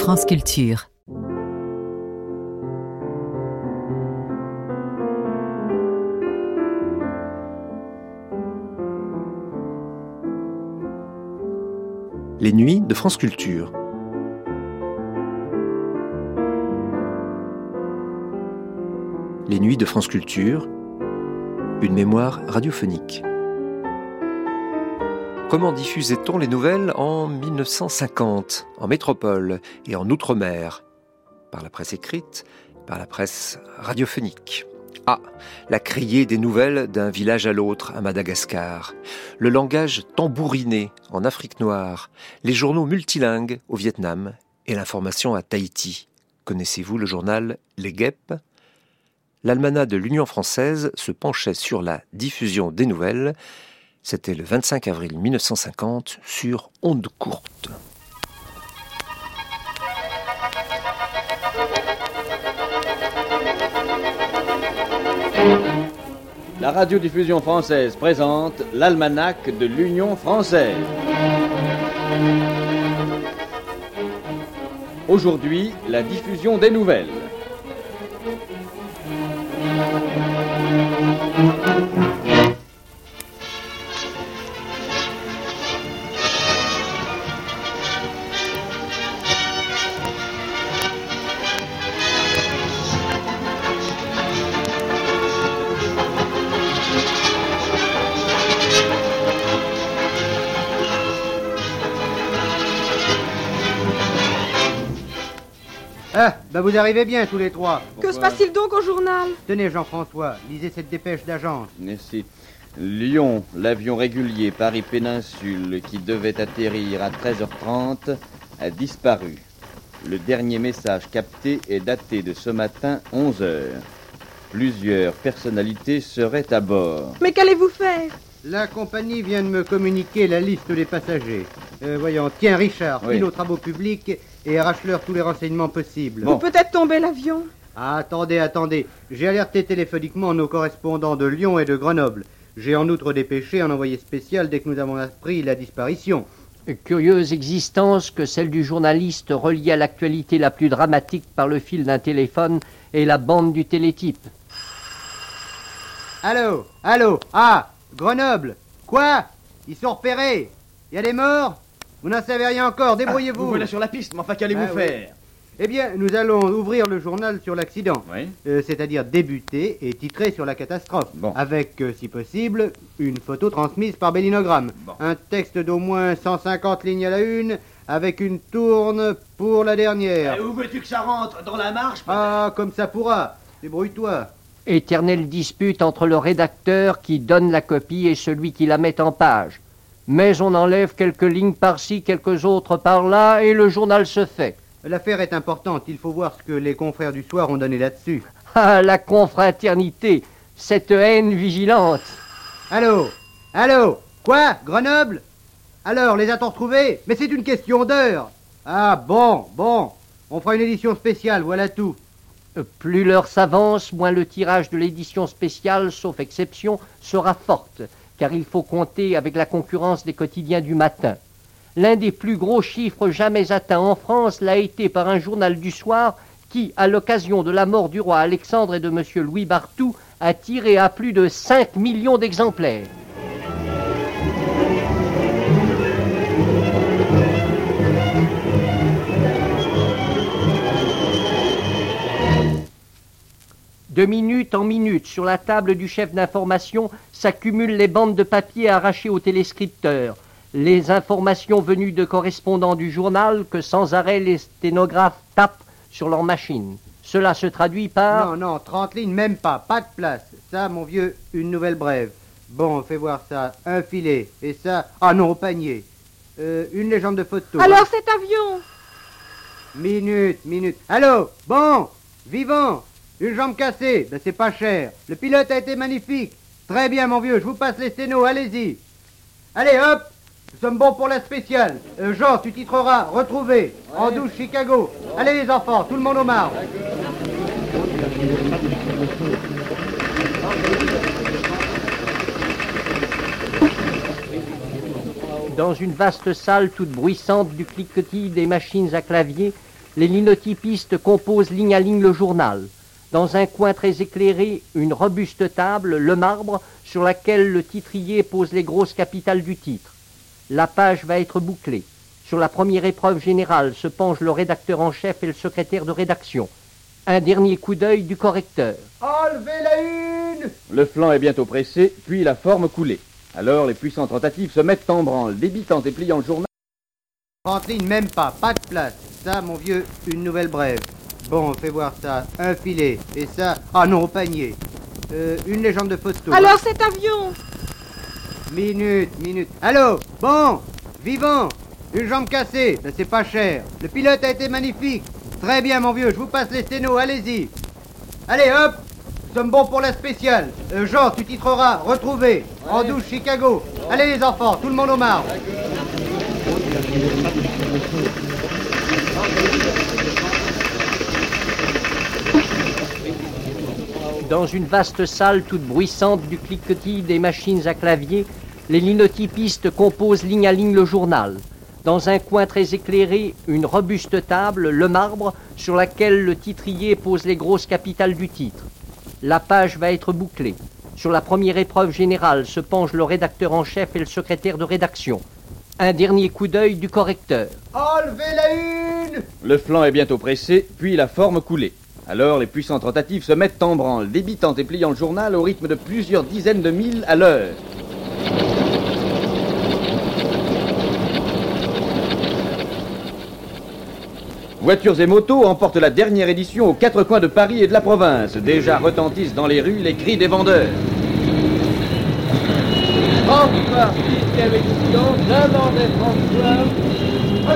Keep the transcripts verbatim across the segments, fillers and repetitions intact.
France Culture. Les nuits de France Culture. Les nuits de France Culture, une mémoire radiophonique. Comment diffusait-on les nouvelles en mille neuf cent cinquante, en métropole et en outre-mer? Par la presse écrite, par la presse radiophonique. Ah, la criée des nouvelles d'un village à l'autre à Madagascar, le langage tambouriné en Afrique noire, les journaux multilingues au Vietnam et l'information à Tahiti. Connaissez-vous le journal Les Guêpes? L'almanach de l'Union française se penchait sur la diffusion des nouvelles. C'était le vingt-cinq avril mille neuf cent cinquante sur Onde Courte. La radiodiffusion française présente l'almanach de l'Union française. Aujourd'hui, la diffusion des nouvelles. Ah, bah vous arrivez bien tous les trois. Que se passe-t-il donc au journal? Tenez Jean-François, lisez cette dépêche d'agence. Merci. Lyon, l'avion régulier Paris-Péninsule qui devait atterrir à treize heures trente a disparu. Le dernier message capté est daté de ce matin onze heures. Plusieurs personnalités seraient à bord. Mais qu'allez-vous faire? La compagnie vient de me communiquer la liste des passagers. Euh, voyons, tiens Richard, Oui. file aux travaux publics et arrache-leur tous les renseignements possibles. Bon. Ou peut-être tomber l'avion? Ah, attendez, attendez. J'ai alerté téléphoniquement nos correspondants de Lyon et de Grenoble. J'ai en outre dépêché un envoyé spécial dès que nous avons appris la disparition. Curieuse existence que celle du journaliste relié à l'actualité la plus dramatique par le fil d'un téléphone et la bande du télétype. Allô, allô, ah, Grenoble. Quoi? Ils sont repérés. Il y a des morts? Vous n'en savez rien encore, débrouillez-vous. Vous voilà sur la piste, mais enfin qu'allez-vous Ah, oui. faire? Eh bien, nous allons ouvrir le journal sur l'accident. Oui. Euh, c'est-à-dire débuter et titrer sur la catastrophe. Bon. Avec, euh, si possible, une photo transmise par bellinogramme. Bon. Un texte d'au moins cent cinquante lignes à la une, avec une tourne pour la dernière. Et où veux-tu que ça rentre? Dans la marche? Ah, comme ça pourra. Débrouille-toi. Éternelle dispute entre le rédacteur qui donne la copie et celui qui la met en page. Mais on enlève quelques lignes par-ci, quelques autres par-là, et le journal se fait. L'affaire est importante. Il faut voir ce que les confrères du soir ont donné là-dessus. Ah, la confraternité, cette haine vigilante. Allô? Allô? Quoi? Grenoble? Alors, les a-t-on retrouvés? Mais c'est une question d'heure. Ah, bon, bon. On fera une édition spéciale, voilà tout. Plus l'heure s'avance, moins le tirage de l'édition spéciale, sauf exception, sera forte, car il faut compter avec la concurrence des quotidiens du matin. L'un des plus gros chiffres jamais atteints en France l'a été par un journal du soir qui, à l'occasion de la mort du roi Alexandre et de M. Louis Barthou, a tiré à plus de cinq millions d'exemplaires. De minute en minute, sur la table du chef d'information, s'accumulent les bandes de papier arrachées aux téléscripteurs, les informations venues de correspondants du journal que sans arrêt les sténographes tapent sur leur machine. Cela se traduit par... Non, non, trente lignes, même pas, pas de place. Ça, mon vieux, une nouvelle brève. Bon, fais voir ça, un filet. Et ça, ah non, au panier. Euh, une légende de photo. Alors cet avion? Minute, minute. Allô? Bon, vivant. Une jambe cassée, ben c'est pas cher. Le pilote a été magnifique. Très bien, mon vieux, je vous passe les sténos, allez-y. Allez, hop, nous sommes bons pour la spéciale. Euh, Jean, tu titreras Retrouvé, en douce Chicago. Allez les enfants, tout le monde au marbre. Dans une vaste salle toute bruissante du cliquetis des machines à clavier, Les linotypistes composent ligne à ligne le journal. Dans un coin très éclairé, une robuste table, le marbre, sur laquelle le titrier pose les grosses capitales du titre. La page va être bouclée. Sur la première épreuve générale se penche le rédacteur en chef et le secrétaire de rédaction. Un dernier coup d'œil du correcteur. Enlevez la une! Le flanc est bientôt pressé, puis la forme coulée. Alors les puissantes tentatives se mettent en branle, débitant et pliant le journal. trente lignes, même pas, pas de place. Ça, mon vieux, une nouvelle brève. Bon, fais voir ça. Un filet. Et ça, ah non, au panier. Euh, une légende de photo. Alors cet avion? Minute, minute. Allô? Bon, vivant. Une jambe cassée, ben c'est pas cher. Le pilote a été magnifique. Très bien, mon vieux, je vous passe les sténos, allez-y. Allez, hop, nous sommes bons pour la spéciale. Euh, Jean, tu titreras Retrouvé, en douche, Chicago. Allez, les enfants, tout le monde au marbre. Dans une vaste salle toute bruissante du cliquetis des machines à clavier, les linotypistes composent ligne à ligne le journal. Dans un coin très éclairé, une robuste table, le marbre, sur laquelle le titrier pose les grosses capitales du titre. La page va être bouclée. Sur la première épreuve générale se penche le rédacteur en chef et le secrétaire de rédaction. Un dernier coup d'œil du correcteur. Enlevez la une! Le flanc est bientôt pressé, puis la forme coulée. Alors les puissantes tentatives se mettent en branle, débitant et pliant le journal au rythme de plusieurs dizaines de milles à l'heure. Voitures et motos emportent la dernière édition aux quatre coins de Paris et de la province. Déjà retentissent dans les rues les cris des vendeurs. François, sixième édition, demandez François.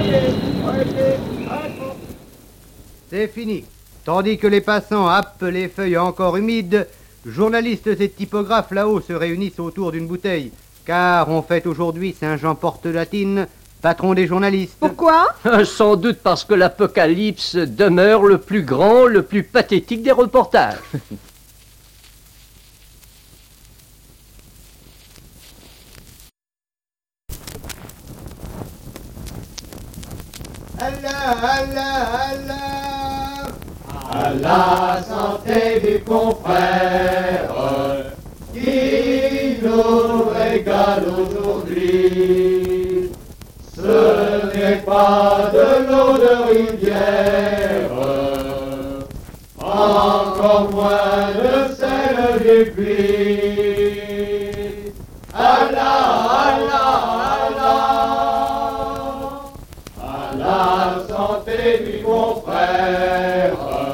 C'est fini. Tandis que les passants happent les feuilles encore humides, journalistes et typographes là-haut se réunissent autour d'une bouteille. Car on fête aujourd'hui Saint-Jean-Porte-Latine, patron des journalistes. Pourquoi? Sans doute parce que l'Apocalypse demeure le plus grand, le plus pathétique des reportages. Allah, Allah, Allah. À la santé du confrère qui nous régale aujourd'hui. Ce n'est pas de l'eau de rivière, encore moins de celle du puits. Allah, Allah, Allah, à la santé du confrère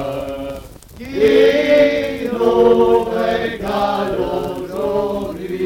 qui nous régale aujourd'hui.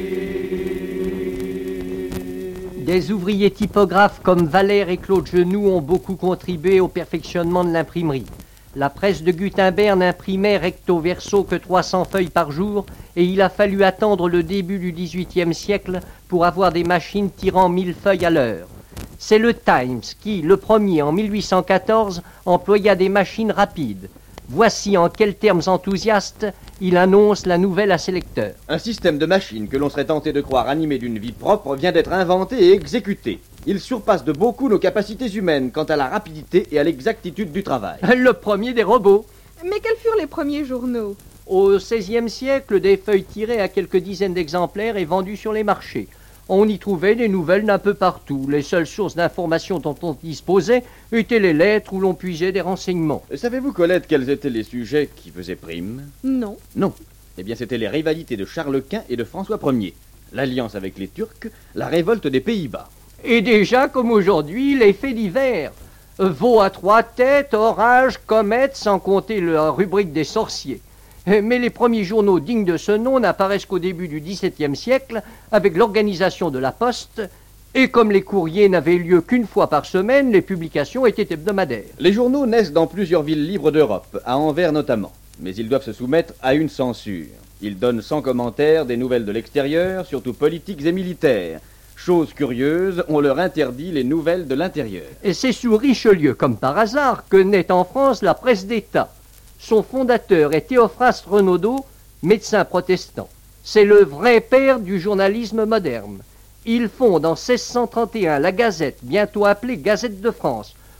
Des ouvriers typographes comme Valère et Claude Genoux ont beaucoup contribué au perfectionnement de l'imprimerie. La presse de Gutenberg n'imprimait recto verso que trois cents feuilles par jour et il a fallu attendre le début du dix-huitième siècle pour avoir des machines tirant mille feuilles à l'heure. C'est le Times qui, le premier en mille huit cent quatorze, employa des machines rapides. Voici en quels termes enthousiastes il annonce la nouvelle à ses lecteurs. Un système de machines que l'on serait tenté de croire animé d'une vie propre vient d'être inventé et exécuté. Il surpasse de beaucoup nos capacités humaines quant à la rapidité et à l'exactitude du travail. Le premier des robots. Mais quels furent les premiers journaux? Au seizième siècle, des feuilles tirées à quelques dizaines d'exemplaires et vendues sur les marchés. On y trouvait des nouvelles d'un peu partout. Les seules sources d'informations dont on disposait étaient les lettres où l'on puisait des renseignements. Savez-vous, Colette, quels étaient les sujets qui faisaient prime? Non. Non. Eh bien, c'était les rivalités de Charles Quint et de François Ier. L'alliance avec les Turcs, la révolte des Pays-Bas. Et déjà, comme aujourd'hui, les faits divers. Veau à trois têtes, orage, comète, sans compter la rubrique des sorciers. Mais les premiers journaux dignes de ce nom n'apparaissent qu'au début du dix-septième siècle, avec l'organisation de la poste, et comme les courriers n'avaient lieu qu'une fois par semaine, les publications étaient hebdomadaires. Les journaux naissent dans plusieurs villes libres d'Europe, à Anvers notamment, mais ils doivent se soumettre à une censure. Ils donnent sans commentaire des nouvelles de l'extérieur, surtout politiques et militaires. Chose curieuse, on leur interdit les nouvelles de l'intérieur. Et c'est sous Richelieu, comme par hasard, que naît en France la presse d'État. Son fondateur est Théophraste Renaudot, médecin protestant. C'est le vrai père du journalisme moderne. Il fonde en seize cent trente et un la Gazette, bientôt appelée Gazette de France,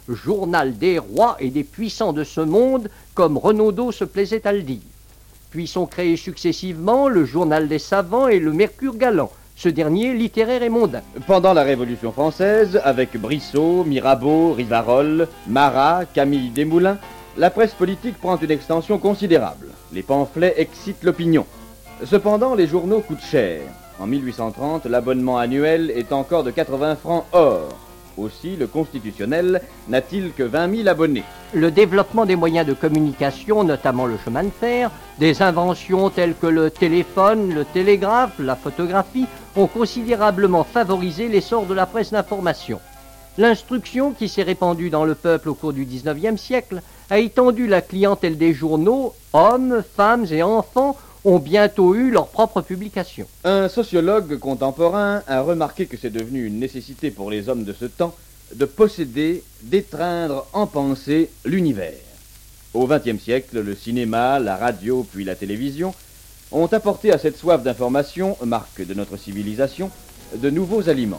journal des rois et des puissants de ce monde, comme Renaudot se plaisait à le dire. Puis sont créés successivement le journal des savants et le Mercure galant, ce dernier littéraire et mondain. Pendant la Révolution française, avec Brissot, Mirabeau, Rivarol, Marat, Camille Desmoulins, la presse politique prend une extension considérable. Les pamphlets excitent l'opinion. Cependant, les journaux coûtent cher. En mille huit cent trente, l'abonnement annuel est encore de quatre-vingts francs or. Aussi, le Constitutionnel n'a-t-il que vingt mille abonnés. Le développement des moyens de communication, notamment le chemin de fer, des inventions telles que le téléphone, le télégraphe, la photographie, ont considérablement favorisé l'essor de la presse d'information. L'instruction, qui s'est répandue dans le peuple au cours du dix-neuvième siècle, a étendu la clientèle des journaux. Hommes, femmes et enfants ont bientôt eu leur propre publication. Un sociologue contemporain a remarqué que c'est devenu une nécessité pour les hommes de ce temps de posséder, d'étreindre en pensée l'univers. Au vingtième siècle, le cinéma, la radio puis la télévision ont apporté à cette soif d'information, marque de notre civilisation, de nouveaux aliments.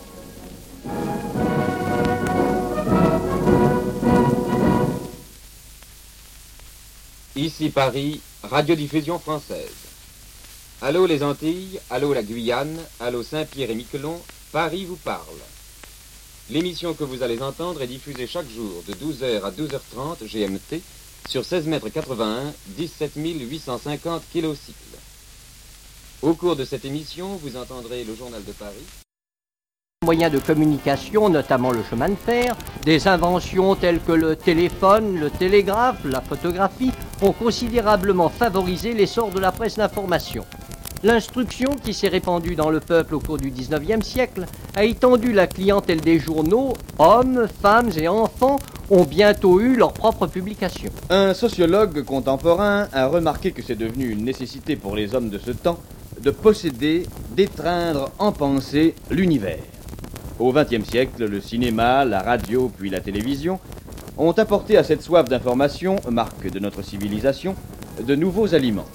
Ici Paris, radiodiffusion française. Allô les Antilles, allô la Guyane, allô Saint-Pierre et Miquelon, Paris vous parle. L'émission que vous allez entendre est diffusée chaque jour de douze heures à douze heures trente G M T sur seize mètres quatre-vingt-un, dix-sept mille huit cent cinquante kilocycles. Au cours de cette émission, vous entendrez le journal de Paris. Moyens de communication, notamment le chemin de fer, des inventions telles que le téléphone, le télégraphe, la photographie, ont considérablement favorisé l'essor de la presse d'information. L'instruction, qui s'est répandue dans le peuple au cours du dix-neuvième siècle, a étendu la clientèle des journaux. Hommes, femmes et enfants ont bientôt eu leur propre publication. Un sociologue contemporain a remarqué que c'est devenu une nécessité pour les hommes de ce temps de posséder, d'étreindre en pensée l'univers. Au vingtième siècle, le cinéma, la radio puis la télévision ont apporté à cette soif d'information, marque de notre civilisation, de nouveaux aliments.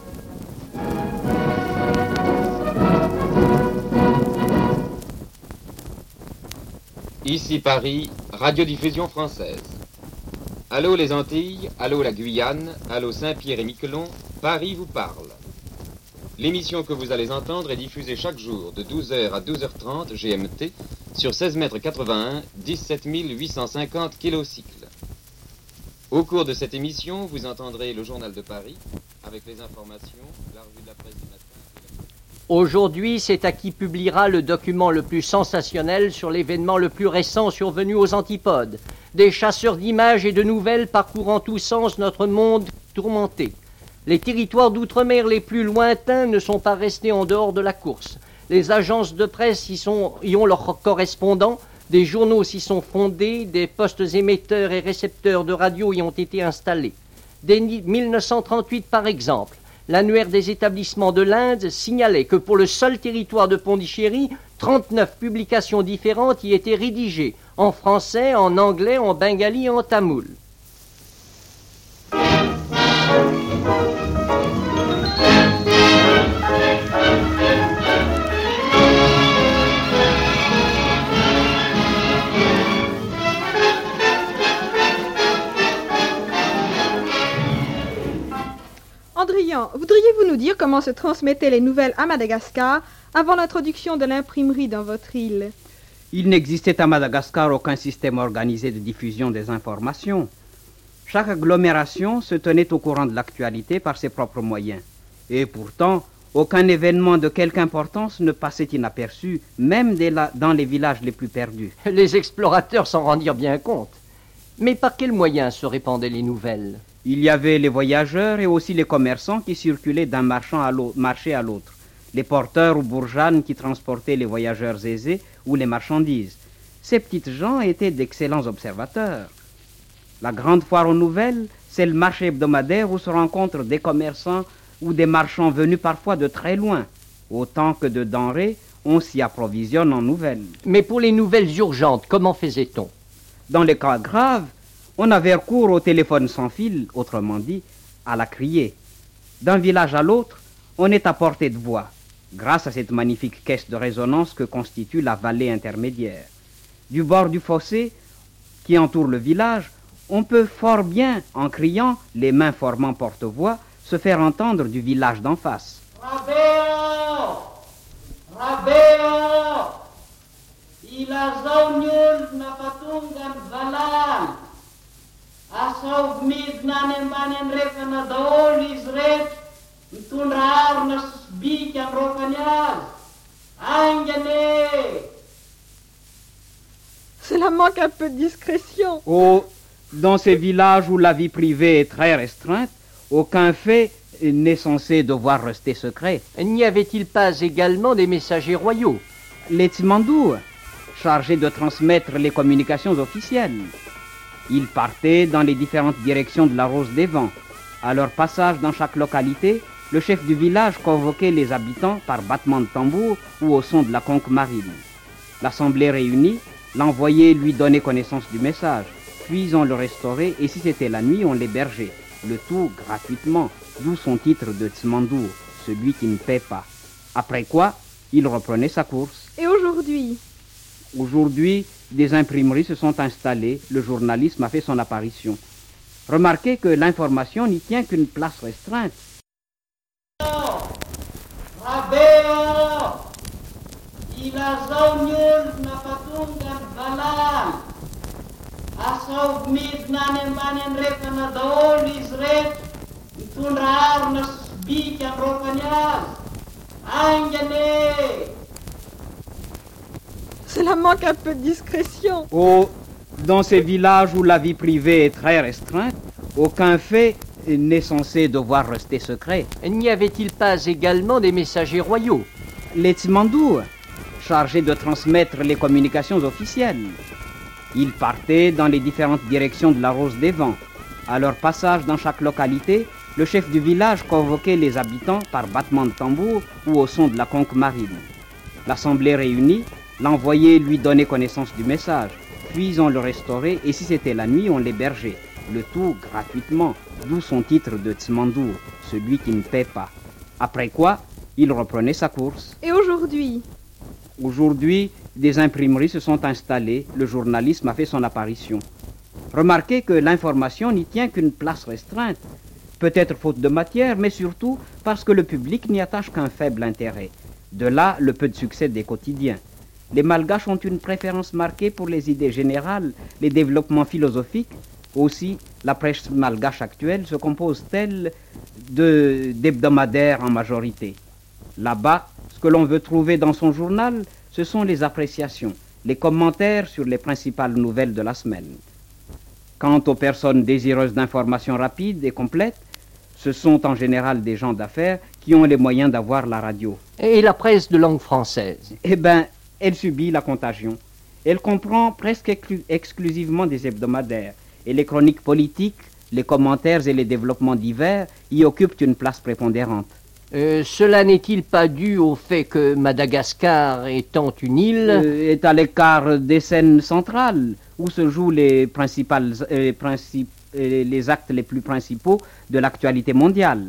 Ici Paris, radiodiffusion française. Allô les Antilles, allô la Guyane, allô Saint-Pierre et Miquelon, Paris vous parle. L'émission que vous allez entendre est diffusée chaque jour de douze heures à douze heures trente G M T sur seize mètres quatre-vingt-un, dix-sept mille huit cent cinquante kilocycles. Au cours de cette émission, vous entendrez le journal de Paris avec les informations, la revue de la presse du matin. Aujourd'hui, c'est à qui publiera le document le plus sensationnel sur l'événement le plus récent survenu aux antipodes. Des chasseurs d'images et de nouvelles parcourant tous sens notre monde tourmenté. Les territoires d'outre-mer les plus lointains ne sont pas restés en dehors de la course. Les agences de presse y, sont, y ont leurs correspondants, des journaux s'y sont fondés, des postes émetteurs et récepteurs de radio y ont été installés. Dès mille neuf cent trente-huit, par exemple, l'annuaire des établissements de l'Inde signalait que pour le seul territoire de Pondichéry, trente-neuf publications différentes y étaient rédigées, en français, en anglais, en bengali et en tamoul. Andrian, voudriez-vous nous dire comment se transmettaient les nouvelles à Madagascar avant l'introduction de l'imprimerie dans votre île? Il n'existait à Madagascar aucun système organisé de diffusion des informations. Chaque agglomération se tenait au courant de l'actualité par ses propres moyens. Et pourtant, aucun événement de quelque importance ne passait inaperçu, même dans les villages les plus perdus. Les explorateurs s'en rendirent bien compte. Mais par quels moyens se répandaient les nouvelles? Il y avait les voyageurs et aussi les commerçants qui circulaient d'un marchand à l'autre, marché à l'autre. Les porteurs ou bourgeannes qui transportaient les voyageurs aisés ou les marchandises. Ces petites gens étaient d'excellents observateurs. La grande foire aux nouvelles, c'est le marché hebdomadaire où se rencontrent des commerçants ou des marchands venus parfois de très loin. Autant que de denrées, on s'y approvisionne en nouvelles. Mais pour les nouvelles urgentes, comment faisait-on? Dans les cas graves, on avait recours au téléphone sans fil, autrement dit, à la criée. D'un village à l'autre, on est à portée de voix, grâce à cette magnifique caisse de résonance que constitue la vallée intermédiaire. Du bord du fossé qui entoure le village, On peut fort bien, en criant, les mains formant porte-voix, se faire entendre du village d'en face. Rabeo! Rabeo! Ilazaw niyo na patungan valan. Asaw midna nembanen reka na daol isret. Itundrar na susbikan rokanyaz. Angane! Cela manque un peu de discrétion. Oh, dans ces villages où la vie privée est très restreinte, aucun fait n'est censé devoir rester secret. N'y avait-il pas également des messagers royaux? Les Tsimandou, chargés de transmettre les communications officielles. Ils partaient dans les différentes directions de la Rose des Vents. À leur passage dans chaque localité, le chef du village convoquait les habitants par battement de tambour ou au son de la conque marine. L'assemblée réunie, l'envoyé lui donnait connaissance du message, puis on le restaurait et si c'était la nuit, on l'hébergeait. Le tout gratuitement, d'où son titre de Tsimandou, celui qui ne paie pas. Après quoi, il reprenait sa course. Et aujourd'hui? Aujourd'hui, des imprimeries se sont installées, le journalisme a fait son apparition. Remarquez que l'information n'y tient qu'une place restreinte. Rabeo! Ilazaw niyo na patungan valan. Asaw midna nembanen reka na daol isret. Itundrar na susbikan rokanyaz. Angane! Cela manque un peu de discrétion. Oh, dans ces villages où la vie privée est très restreinte, aucun fait n'est censé devoir rester secret. N'y avait-il pas également des messagers royaux? Les Tsimandou, chargés de transmettre les communications officielles. Ils partaient dans les différentes directions de la Rose des Vents. À leur passage dans chaque localité, le chef du village convoquait les habitants par battement de tambour ou au son de la conque marine. L'assemblée réunie, l'envoyé lui donnait connaissance du message, puis on le restaurait et si c'était la nuit, on l'hébergeait. Le tout gratuitement, d'où son titre de Tsimandou, celui qui ne paie pas. Après quoi, il reprenait sa course. Et aujourd'hui? Aujourd'hui, des imprimeries se sont installées, le journalisme a fait son apparition. Remarquez que l'information n'y tient qu'une place restreinte, peut-être faute de matière, mais surtout parce que le public n'y attache qu'un faible intérêt. De là, le peu de succès des quotidiens. Les Malgaches ont une préférence marquée pour les idées générales, les développements philosophiques. Aussi, la presse malgache actuelle se compose-t-elle de, d'hebdomadaires en majorité. Là-bas, ce que l'on veut trouver dans son journal, ce sont les appréciations, les commentaires sur les principales nouvelles de la semaine. Quant aux personnes désireuses d'informations rapides et complètes, ce sont en général des gens d'affaires qui ont les moyens d'avoir la radio. Et la presse de langue française? Eh bien, elle subit la contagion. Elle comprend presque exclu- exclusivement des hebdomadaires. Et les chroniques politiques, les commentaires et les développements divers y occupent une place prépondérante. Euh, cela n'est-il pas dû au fait que Madagascar, étant une île... Euh, est à l'écart des scènes centrales, où se jouent les, principales, euh, les, principes, euh, les actes les plus principaux de l'actualité mondiale.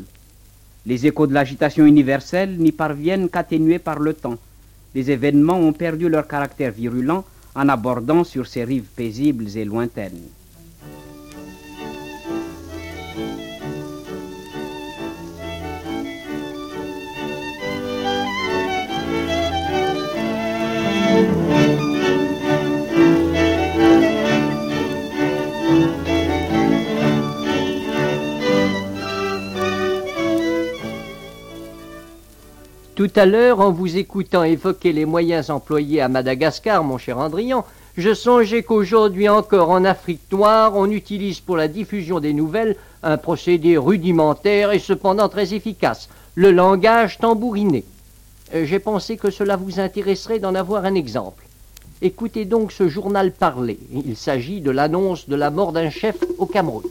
Les échos de l'agitation universelle n'y parviennent qu'atténués par le temps. Les événements ont perdu leur caractère virulent en abordant sur ces rives paisibles et lointaines. Tout à l'heure, en vous écoutant évoquer les moyens employés à Madagascar, mon cher Andrian, je songeais qu'aujourd'hui encore en Afrique noire, on utilise pour la diffusion des nouvelles un procédé rudimentaire et cependant très efficace, le langage tambouriné. Euh, J'ai pensé que cela vous intéresserait d'en avoir un exemple. Écoutez donc ce journal parlé. Il s'agit de l'annonce de la mort d'un chef au Cameroun.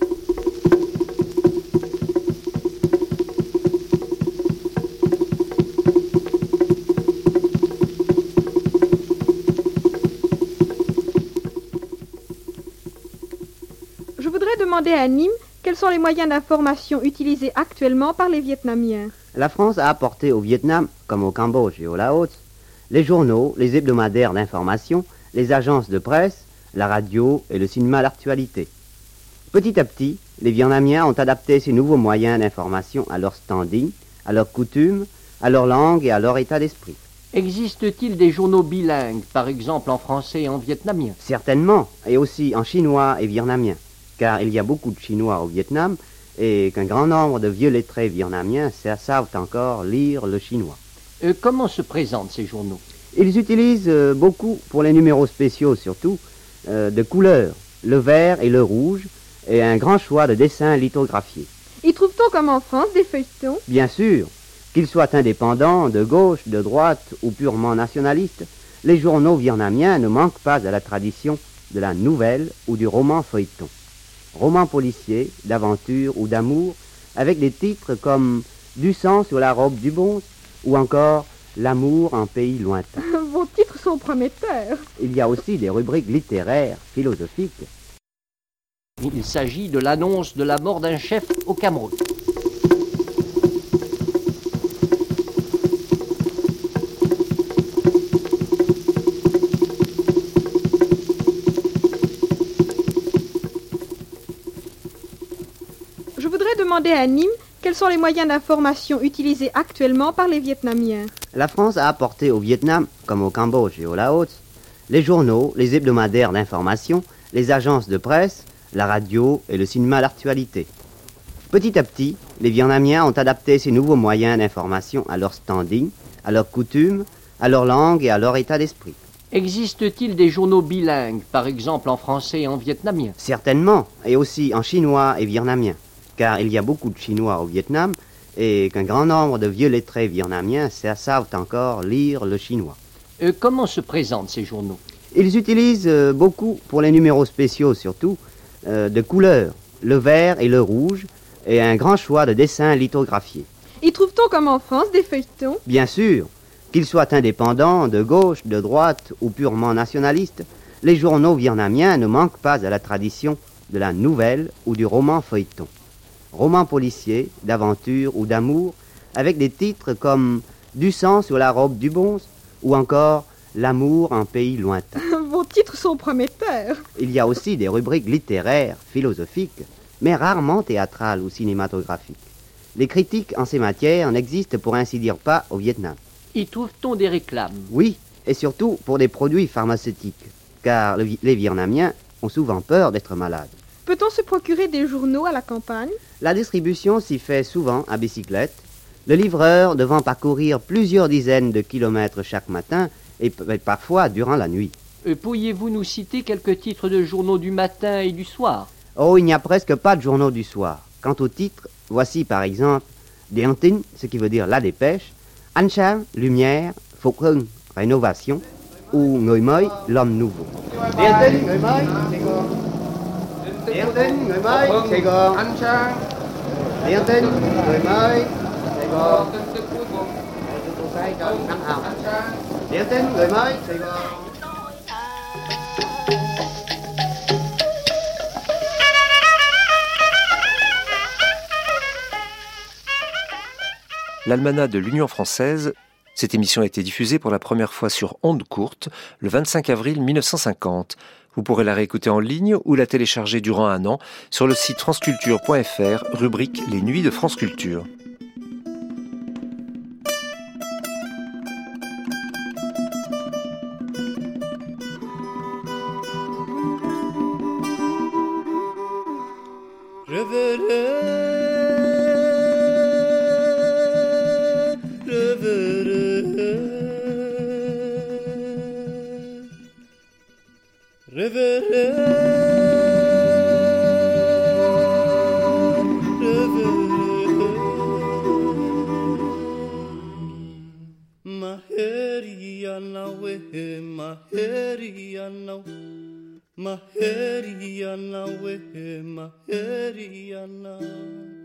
Je voudrais demander à Nîmes quels sont les moyens d'information utilisés actuellement par les Vietnamiens. La France a apporté au Vietnam, comme au Cambodge et au Laos, les journaux, les hebdomadaires d'information, les agences de presse, la radio et le cinéma à l'actualité. Petit à petit, les Vietnamiens ont adapté ces nouveaux moyens d'information à leur standing, à leurs coutumes, à leur langue et à leur état d'esprit. Existe-t-il des journaux bilingues, par exemple en français et en vietnamien? Certainement, et aussi en chinois et vietnamien, car il y a beaucoup de Chinois au Vietnam et qu'un grand nombre de vieux lettrés vietnamiens savent encore lire le chinois. Euh, comment se présentent ces journaux? Ils utilisent euh, beaucoup, pour les numéros spéciaux surtout, euh, de couleurs, le vert et le rouge, et un grand choix de dessins lithographiés. Y trouve-t-on comme en France des feuilletons? Bien sûr. Qu'ils soient indépendants, de gauche, de droite ou purement nationalistes, les journaux vietnamiens ne manquent pas à la tradition de la nouvelle ou du roman feuilleton. Roman policier, d'aventure ou d'amour, avec des titres comme « Du sang sur la robe du bonze » ou encore « L'amour en pays lointain ». Vos titres sont prometteurs. Il y a aussi des rubriques littéraires, philosophiques. Il s'agit de l'annonce de la mort d'un chef au Cameroun. Je voudrais demander à Nîmes quels sont les moyens d'information utilisés actuellement par les Vietnamiens. La France a apporté au Vietnam, comme au Cambodge et au Laos, les journaux, les hebdomadaires d'information, les agences de presse, la radio et le cinéma à l'actualité. Petit à petit, les Vietnamiens ont adapté ces nouveaux moyens d'information à leur standing, à leurs coutumes, à leur langue et à leur état d'esprit. Existe-t-il des journaux bilingues, par exemple en français et en vietnamien? Certainement, et aussi en chinois et vietnamien, car il y a beaucoup de Chinois au Vietnam et qu'un grand nombre de vieux lettrés vietnamiens savent encore lire le chinois. Euh, comment se présentent ces journaux? Ils utilisent euh, beaucoup, pour les numéros spéciaux surtout, euh, de couleurs, le vert et le rouge, et un grand choix de dessins lithographiés. Y trouve-t-on comme en France des feuilletons? Bien sûr. Qu'ils soient indépendants, de gauche, de droite ou purement nationalistes, les journaux vietnamiens ne manquent pas à la tradition de la nouvelle ou du roman feuilleton. Roman policier, d'aventure ou d'amour, avec des titres comme « Du sang sur la robe du bonze » ou encore « L'amour en pays lointain ». Vos titres sont prometteurs. Il y a aussi des rubriques littéraires, philosophiques, mais rarement théâtrales ou cinématographiques. Les critiques en ces matières n'existent pour ainsi dire pas au Vietnam. Y trouve-t-on des réclames? Oui, et surtout pour des produits pharmaceutiques, car le, les Vietnamiens ont souvent peur d'être malades. Peut-on se procurer des journaux à la campagne? La distribution s'y fait souvent à bicyclette, le livreur devant parcourir plusieurs dizaines de kilomètres chaque matin et parfois durant la nuit. Euh, pourriez-vous nous citer quelques titres de journaux du matin et du soir? Oh, il n'y a presque pas de journaux du soir. Quant aux titres, voici par exemple Điện Tin, ce qui veut dire la dépêche, Ánh sáng, lumière, Phục hưng, rénovation, ou Người mới, l'homme nouveau. Điện Tin, người mới, Sài Gòn. Điện Tin, người mới, Sài Gòn. Ánh sáng. Điện Tin, người mới, Sài Gòn. Điện Tin, người mới, Sài Gòn. L'Almanach de l'Union française, cette émission a été diffusée pour la première fois sur ondes courtes le vingt-cinq avril mille neuf cent cinquante. Vous pourrez la réécouter en ligne ou la télécharger durant un an sur le site franceculture point f r, rubrique Les Nuits de France Culture. Maheriana we Maheriana Maheriana we Maheriana